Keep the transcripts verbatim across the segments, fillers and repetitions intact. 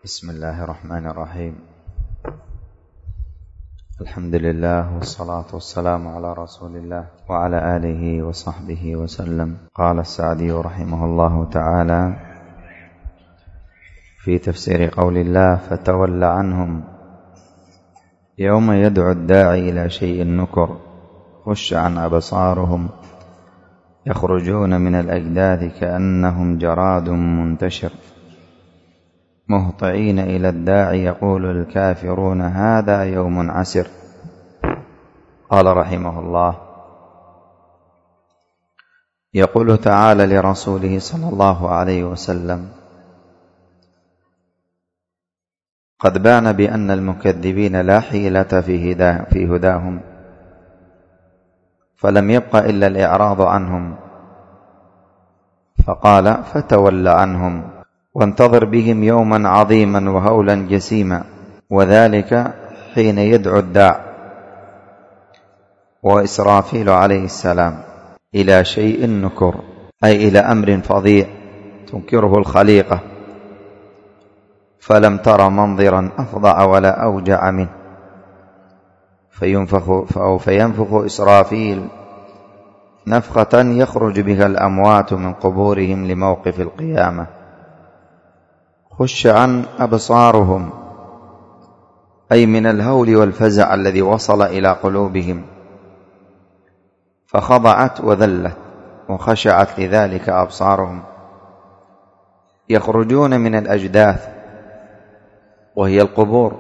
بسم الله الرحمن الرحيم. الحمد لله والصلاة والسلام على رسول الله وعلى آله وصحبه وسلم. قال السعدي رحمه الله تعالى في تفسير قول الله: فتول عنهم يوم يدعو الداعي إلى شيء نكر خش عن أبصارهم يخرجون من الأجداث كأنهم جراد منتشر مهطعين إلى الداعي يقول الكافرون هذا يوم عسر. قال رحمه الله: يقول تعالى لرسوله صلى الله عليه وسلم: قد بان بأن المكذبين لا حيلة في, هدا في هداهم، فلم يبق إلا الإعراض عنهم، فقال: فتول عنهم وانتظر بهم يوما عظيما وهولا جسيما، وذلك حين يدعو الداع وإسرافيل عليه السلام إلى شيء نكر، أي إلى أمر فظيع تنكره الخليقة، فلم تر منظرا أفظع ولا أوجع منه، فينفخ أو فينفخ إسرافيل نفخة يخرج بها الأموات من قبورهم لموقف القيامة. خش عن أبصارهم، أي من الهول والفزع الذي وصل إلى قلوبهم، فخضعت وذلت وخشعت لذلك أبصارهم. يخرجون من الأجداث وهي القبور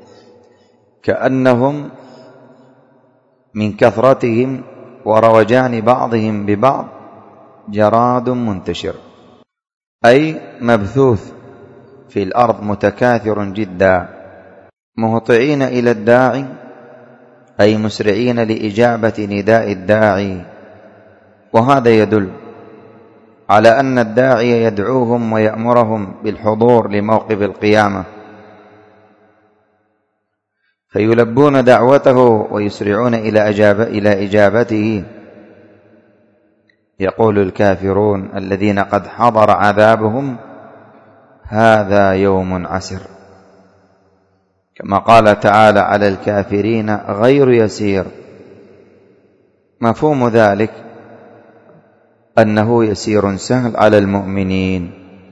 كأنهم من كثرتهم وروجان بعضهم ببعض جراد منتشر، أي مبثوث في الأرض متكاثر جدا، مهطعين إلى الداعي، أي مسرعين لإجابة نداء الداعي. وهذا يدل على أن الداعي يدعوهم ويأمرهم بالحضور لموقف القيامة، فيلبون دعوته ويسرعون إلى, أجاب إلى إجابته. يقول الكافرون الذين قد حضر عذابهم هذا يوم عسر، كما قال تعالى: على الكافرين غير يسير. مفهوم ذلك أنه يسير سهل على المؤمنين.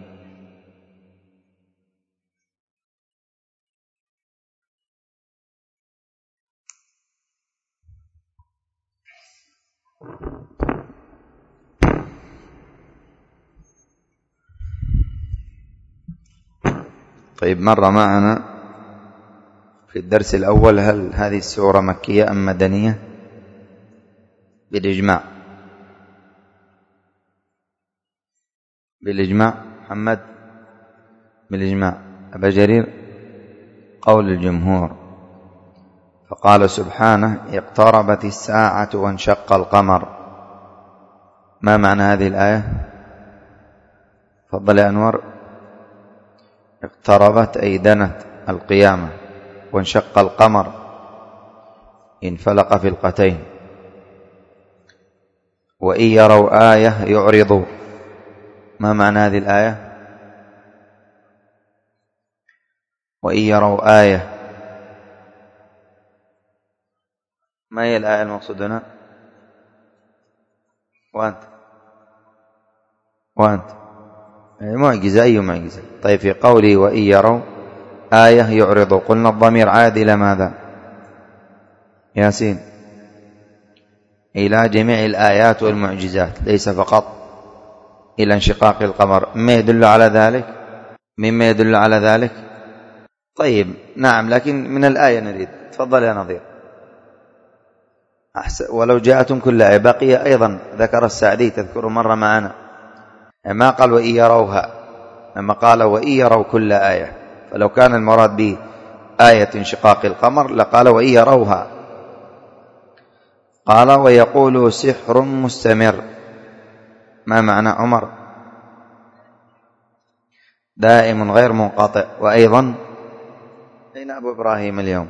طيب، مر معنا في الدرس الأول هل هذه السورة مكية أم مدنية؟ بالإجماع بالإجماع محمد، بالإجماع. أبا جرير قول الجمهور، فقال سبحانه: اقتربت الساعة وانشق القمر. ما معنى هذه الآية؟ تفضل يا أنور. اقتربت أي دنت القيامة، وانشق القمر انفلق فلقتين. وإن يروا آية يعرضوا. ما معنى هذه الآية؟ وإن يروا آية، ما هي الآية المقصود هنا؟ وأنت وأنت معجزة. أي معجزة؟ طيب، في قوله وإن يروا آية يعرضوا، قلنا الضمير عاد إلى ماذا؟ ياسين، إلى جميع الآيات والمعجزات، ليس فقط إلى انشقاق القمر. ما يدل على ذلك؟ مما يدل على ذلك؟ طيب، نعم، لكن من الآية نريد. تفضل يا نظير. أحسن. ولو جاءتم كل آية. بقي أيضا ذكر السعدي، تذكر مرة معنا، ما قال وإن يروها، لما قال وإن يروا كل آية، فلو كان المراد به آية انشقاق القمر لقال وإن يروها. قال ويقول سحر مستمر. ما معنى عمر؟ دائم غير منقطع. وأيضا أين أبو إبراهيم اليوم؟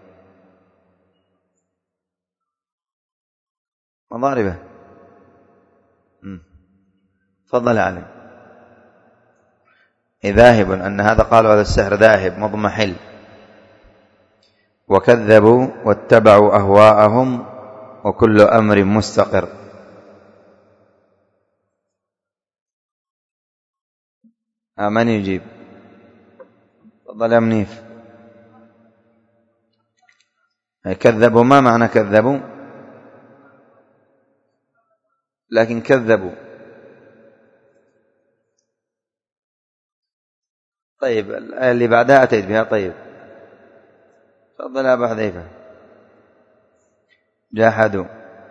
مضاربة. تفضل علي. ذاهب، أن هذا قالوا هذا السحر ذاهب مضمحل. وكذبوا واتبعوا أهواءهم وكل أمر مستقر. من يجيب؟ تفضل يا منيف. كذبوا، ما معنى كذبوا؟ لكن كذبوا. طيب الآية اللي بعدها أتيت بها. طيب تفضل يا أبا حذيفة. جاحدوا،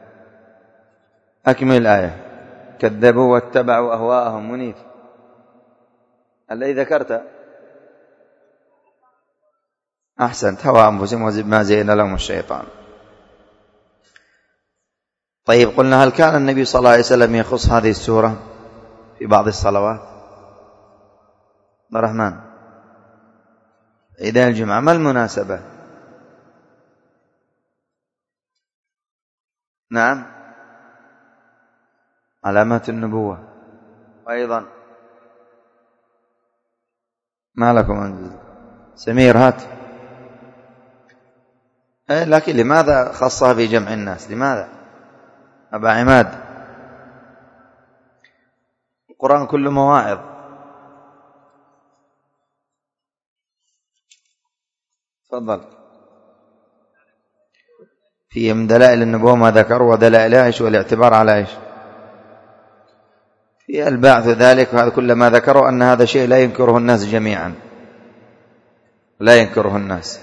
أكمل الآية. كذبوا واتبعوا أهواءهم. منيف الذي ذكرت. أحسنت، هوى أنفسهم ما زين لهم الشيطان. طيب قلنا هل كان النبي صلى الله عليه وسلم يخص هذه السورة في بعض الصلوات؟ عبد الرحمن، عيدين الجمعة ما المناسبة؟ نعم، علامات النبوة. وأيضا ما لكم سمير هات. لكن لماذا خصها في جمع الناس؟ لماذا أبا عماد؟ القرآن كله مواعظ. تفضل. في من دلائل النبوة ما ذكر، ودلائل ايش؟ والاعتبار على ايش؟ في البعث ذلك، وهذا كل ما ذكره أن هذا شيء لا ينكره الناس جميعا، لا ينكره الناس.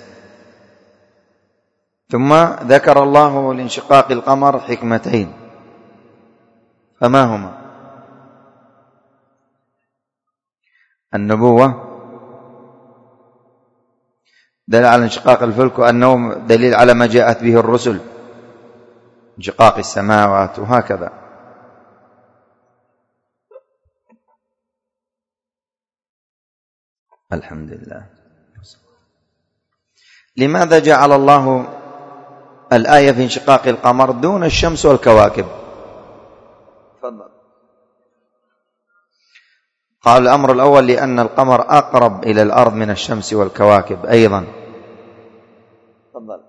ثم ذكر الله لانشقاق القمر حكمتين، فما هما؟ النبوة دليل على انشقاق الفلك، وأنه دليل على ما جاءت به الرسل، انشقاق السماوات وهكذا. الحمد لله. لماذا جعل الله الآية في انشقاق القمر دون الشمس والكواكب؟ تفضل. قال الأمر الأول لأن القمر أقرب إلى الأرض من الشمس والكواكب. أيضا تفضل.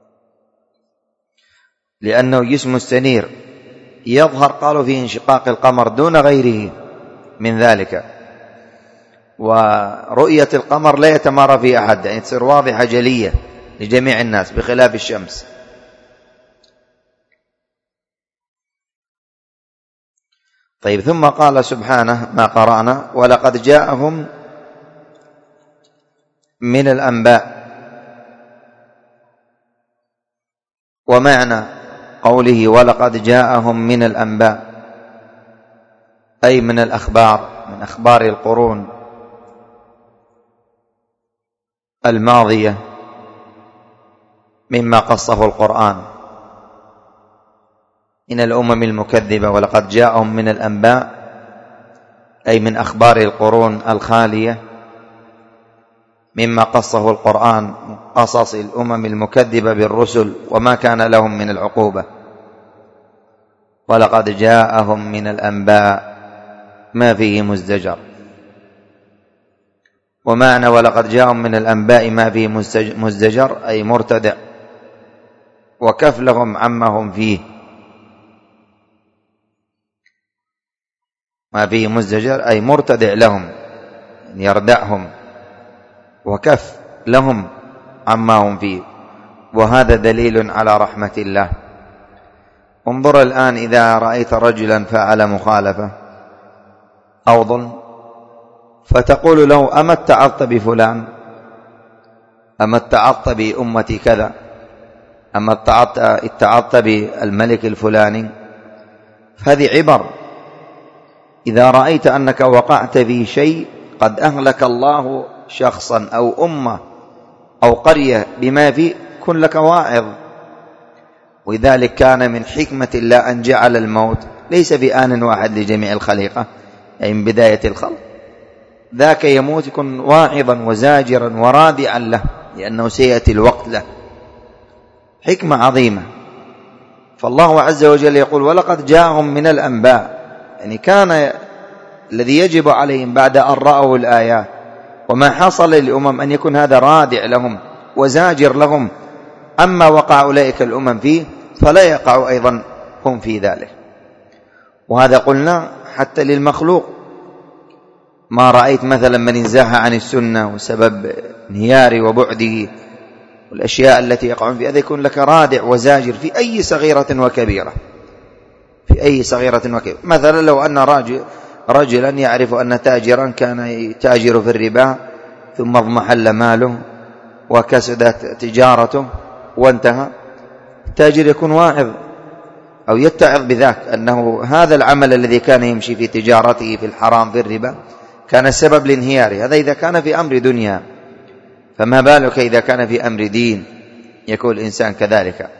لأنه جسم مستنير يظهر، قالوا في انشقاق القمر دون غيره من ذلك، ورؤية القمر لا يتمارى في أحد، يعني تصير واضحة جلية لجميع الناس بخلاف الشمس. طيب ثم قال سبحانه ما قرأنا: ولقد جاءهم من الأنباء. ومعنى قوله ولقد جاءهم من الأنباء أي من الأخبار، من أخبار القرون الماضية مما قصه القرآن من الأمم المكذبة. ولقد جاءهم من الأنباء أي من أخبار القرون الخالية مما قصه القرآن، قصص الأمم المكذبة بالرسل وما كان لهم من العقوبة. ولقد جاءهم من الأنباء ما فيه مزدجر. ومعنى ولقد جاءهم من الأنباء ما فيه مزدجر أي مرتدع، وكف لهم عما هم فيه. ما فيه مزدجر أي مرتدع لهم، يردعهم، وكف لهم عما هم فيه. وهذا دليل على رحمة الله. انظر الآن إذا رأيت رجلا فعل مخالفة أو ظلم فتقول له أما اتعظت بفلان، أما اتعظت بأمتي كذا، أما اتعظت بالملك الفلاني. فهذه عبر. إذا رأيت أنك وقعت في شيء قد أهلك الله شخصا أو أمة أو قرية بما فيه، كن لك واعظ. ولذلك كان من حكمة الله أن جعل الموت ليس في آن واحد لجميع الخليقة، أي من بداية الخلق. ذاك يموت يكون واعظا وزاجرا ورادعا له، لأنه سيأتي الوقت له. حكمة عظيمة. فالله عز وجل يقول ولقد جاءهم من الأنباء، يعني كان الذي يجب عليهم بعد أن رأوا الآيات وما حصل للأمم أن يكون هذا رادع لهم وزاجر لهم، أما وقع أولئك الأمم فيه فلا يقع أيضا هم في ذلك. وهذا قلنا حتى للمخلوق، ما رأيت مثلا من انزاح عن السنة وسبب انهياره وبعده والأشياء التي يقعون في هذا يكون لك رادع وزاجر في أي صغيرة وكبيرة، في أي صغيرة وكبيرة. مثلا لو أن راجل رجلا يعرف أن تاجرا كان يتاجر في الربا ثم اضمحل ماله وكسدت تجارته وانتهى، التاجر يكون واعظ أو يتعظ بذاك أنه هذا العمل الذي كان يمشي في تجارته في الحرام في الربا كان سبب لانهياره. هذا إذا كان في أمر دنيا، فما بالك إذا كان في أمر دين يكون الإنسان كذلك.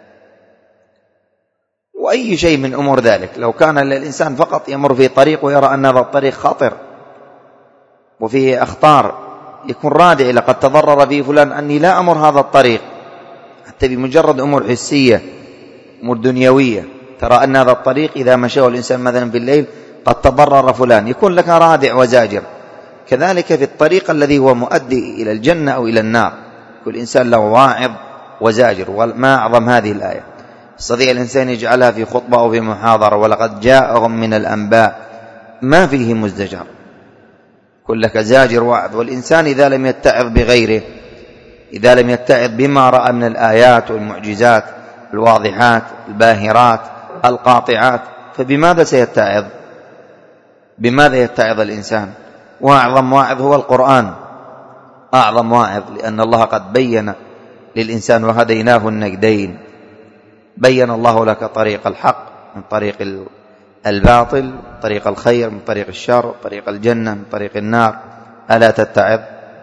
وأي شيء من أمور ذلك، لو كان الإنسان فقط يمر في طريق ويرى أن هذا الطريق خطر وفيه أخطار يكون رادع لقد تضرر فيه فلان أني لا أمر هذا الطريق، حتى بمجرد أمور حسية أمور دنيوية، ترى أن هذا الطريق إذا مشاه الإنسان مثلا في الليل قد تضرر فلان، يكون لك رادع وزاجر. كذلك في الطريق الذي هو مؤدي إلى الجنة أو إلى النار كل إنسان له واعظ وزاجر. وما أعظم هذه الآية، يستطيع الإنسان يجعلها في خطبة أو في محاضرة: ولقد جاءهم من الأنباء ما فيه مزدجر، كل لك زاجر واعظ. والإنسان إذا لم يتعظ بغيره، إذا لم يتعظ بما رأى من الآيات والمعجزات الواضحات الباهرات القاطعات، فبماذا سيتعظ؟ بماذا يتعظ الإنسان؟ وأعظم واعظ هو القرآن، أعظم واعظ، لأن الله قد بين للإنسان: وهديناه النجدين. بين الله لك طريق الحق من طريق الباطل، طريق الخير من طريق الشر، طريق الجنة من طريق النار، ألا تتعظ؟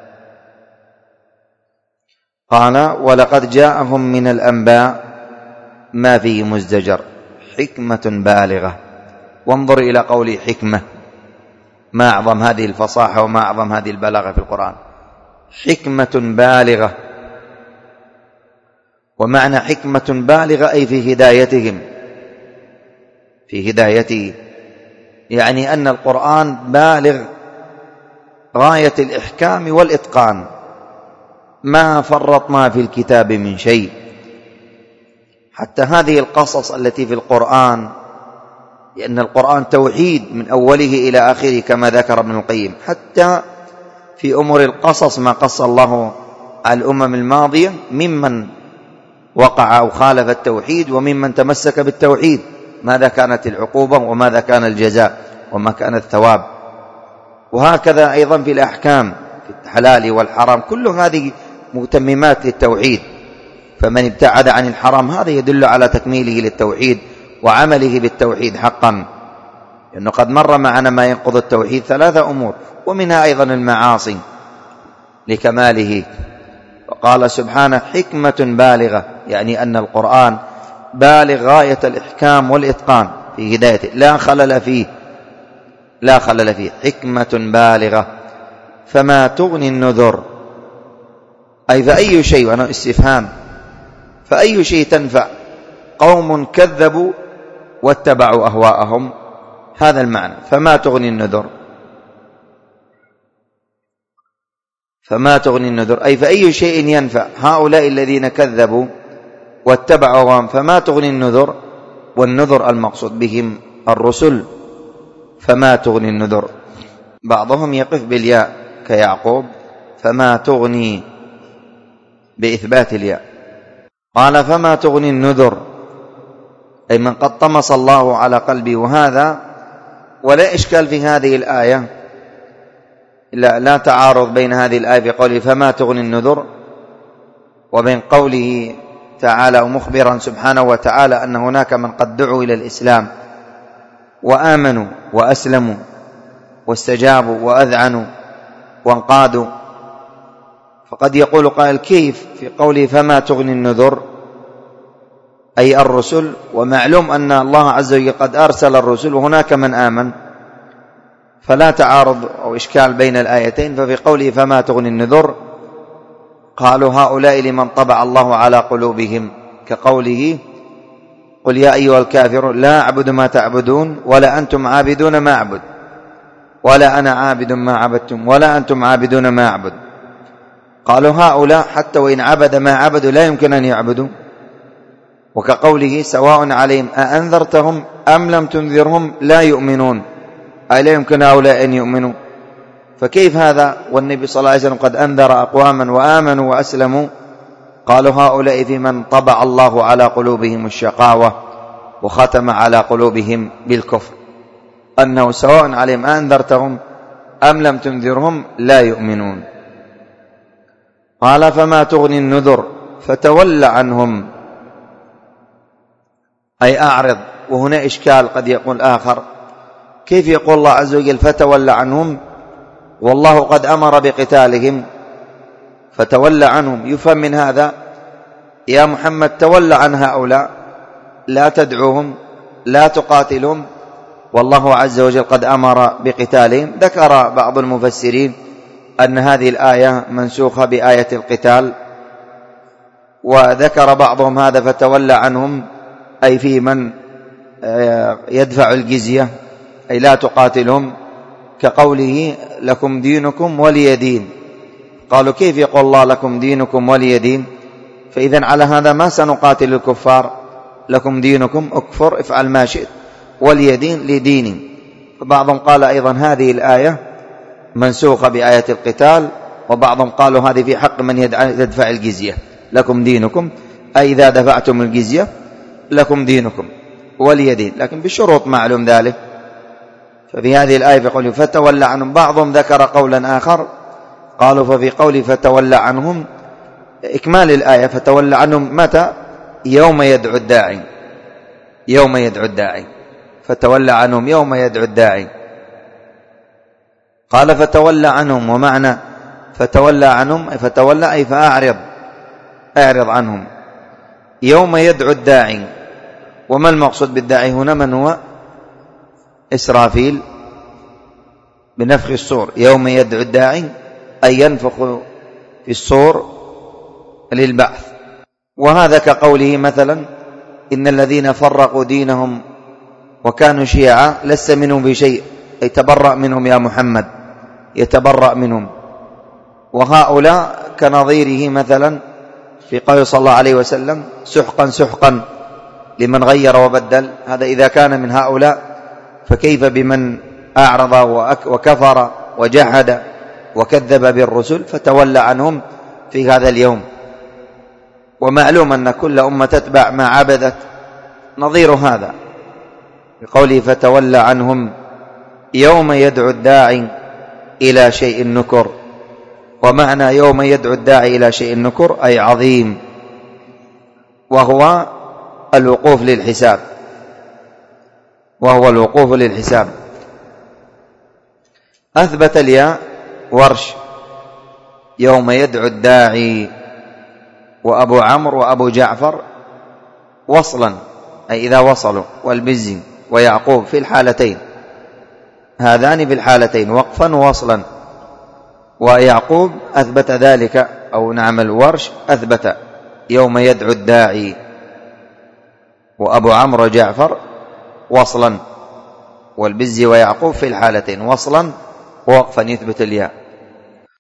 قال: ولقد جاءهم من الأنباء ما فيه مزدجر، حكمة بالغة. وانظر إلى قول حكمة، ما أعظم هذه الفصاحة وما أعظم هذه البلاغة في القرآن، حكمة بالغة. ومعنى حكمة بالغة أي في هدايتهم، في هدايته، يعني أن القرآن بالغ غاية الإحكام والإتقان، ما فرطنا في الكتاب من شيء. حتى هذه القصص التي في القرآن، لأن القرآن توحيد من أوله إلى آخره كما ذكر ابن القيم، حتى في أمور القصص ما قص الله على الأمم الماضية ممن وقع أو خالف التوحيد وممن تمسك بالتوحيد، ماذا كانت العقوبة وماذا كان الجزاء وما كان الثواب. وهكذا أيضا في الأحكام في الحلال والحرام، كل هذه متممات للتوحيد، فمن ابتعد عن الحرام هذا يدل على تكميله للتوحيد وعمله بالتوحيد حقا، لأنه قد مر معنا ما ينقض التوحيد ثلاثة أمور، ومنها أيضا المعاصي لكماله. وقال سبحانه: حكمة بالغة، يعني أن القرآن بالغ غاية الإحكام والإتقان في هدايته، لا خلل فيه، لا خلل فيه، حكمة بالغة. فما تغني النذر، أي فأي شيء، وأنا استفهام، فأي شيء تنفع قوم كذبوا واتبعوا أهواءهم، هذا المعنى. فما تغني النذر، فما تغني النذر أي فأي شيء ينفع هؤلاء الذين كذبوا واتبعوا أهواءهم، فما تغني النذر. والنذر المقصود بهم الرسل، فما تغني النذر. بعضهم يقف بالياء كيعقوب، فما تغني بإثبات الياء. قال: فما تغني النذر، أي من قد طمس الله على قلبي. وهذا ولا إشكال في هذه الآية، لا, لا تعارض بين هذه الآية في قوله فما تغني النذر وبين قوله تعالى ومخبرا سبحانه وتعالى أن هناك من قد دعوا إلى الإسلام وآمنوا وأسلموا واستجابوا وأذعنوا وانقادوا. فقد يقول قائل: كيف في قوله فما تغني النذر أي الرسل، ومعلوم أن الله عز وجل قد أرسل الرسل وهناك من آمن، فلا تعارض أو إشكال بين الآيتين. ففي قوله فما تغني النذر قالوا هؤلاء لمن طبع الله على قلوبهم، كقوله: قل يا أيها الكافرون لا أعبد ما تعبدون ولا أنتم عابدون ما أعبد. ولا أنا عابد ما عبدتم ولا أنتم عابدون ما أعبد. قالوا هؤلاء حتى وإن عبد ما عبدوا لا يمكن أن يعبدوا. وكقوله سواء عليهم أأنذرتهم أم لم تنذرهم لا يؤمنون، أي لا يمكن هؤلاء أن يؤمنوا. فكيف هذا والنبي صلى الله عليه وسلم قد أنذر أقواما وآمنوا وأسلموا؟ قالوا هؤلاء في من طبع الله على قلوبهم الشقاوة وختم على قلوبهم بالكفر، أنه سواء عليهم أنذرتهم أم لم تنذرهم لا يؤمنون. قال فما تغني النذر فتول عنهم، أي أعرض. وهنا إشكال قد يقول آخر، كيف يقول الله عز وجل فتول عنهم والله قد أمر بقتالهم فتول عنهم؟ يفهم من هذا يا محمد تول عن هؤلاء، لا تدعوهم لا تقاتلهم، والله عز وجل قد أمر بقتالهم. ذكر بعض المفسرين أن هذه الآية منسوخة بآية القتال، وذكر بعضهم هذا فتولى عنهم أي في من يدفع الجزية، أي لا تقاتلهم، كقوله لكم دينكم ولي دين. قالوا كيف يقول الله لكم دينكم ولي دين؟ فإذن على هذا ما سنقاتل الكفار، لكم دينكم اكفر افعل ما شئت، ولي دين لديني. فبعضهم قال أيضا هذه الآية منسوخة بآية القتال، وبعضهم قالوا هذه في حق من يدفع الجزية، لكم دينكم أي إذا دفعتم الجزية لكم دينكم ولي دين، لكن بشروط معلوم ذلك. ففي هذه الآية يقول فتولى عنهم. بعضهم ذكر قولا آخر، قالوا ففي قول فتولى عنهم إكمال الآية فتولى عنهم متى؟ يوم يدعو الداعي، يوم يدعو الداعي، فتولى عنهم يوم يدعو الداعي. قال فتولى عنهم، ومعنى فتولى عنهم فتولى أي فأعرض، أعرض عنهم يوم يدعو الداعي. وما المقصود بالداعي هنا؟ من هو؟ إسرافيل بنفخ الصور. يوم يدعو الداعي أي ينفخ في الصور للبعث. وهذا كقوله مثلا إن الذين فرقوا دينهم وكانوا شيعا لست منهم بشيء، أي تبرأ منهم يا محمد، يتبرأ منهم. وهؤلاء كنظيره مثلا في قول صلى الله عليه وسلم سحقا سحقا لمن غير وبدل. هذا إذا كان من هؤلاء، فكيف بمن أعرض وكفر وجحد وكذب بالرسل؟ فتولى عنهم في هذا اليوم. ومعلوم أن كل أمة تتبع ما عبدت، نظير هذا بقوله فتولى عنهم يوم يدعو الداعي إلى شيء نكر. ومعنى يوم يدعو الداعي إلى شيء نكر أي عظيم، وهو الوقوف للحساب، وهو الوقوف للحساب. أثبت الياء ورش يوم يدعو الداعي، وأبو عمرو وأبو جعفر وصلا أي إذا وصلوا، والبزي ويعقوب في الحالتين، هذان في الحالتين وقفا ووصلا. ويعقوب أثبت ذلك، أو نعم الورش أثبت يوم يدعو الداعي، وأبو عمرو وجعفر وصلا، والبزي ويعقوب في الحالتين وصلا ووقفا يثبت الياء.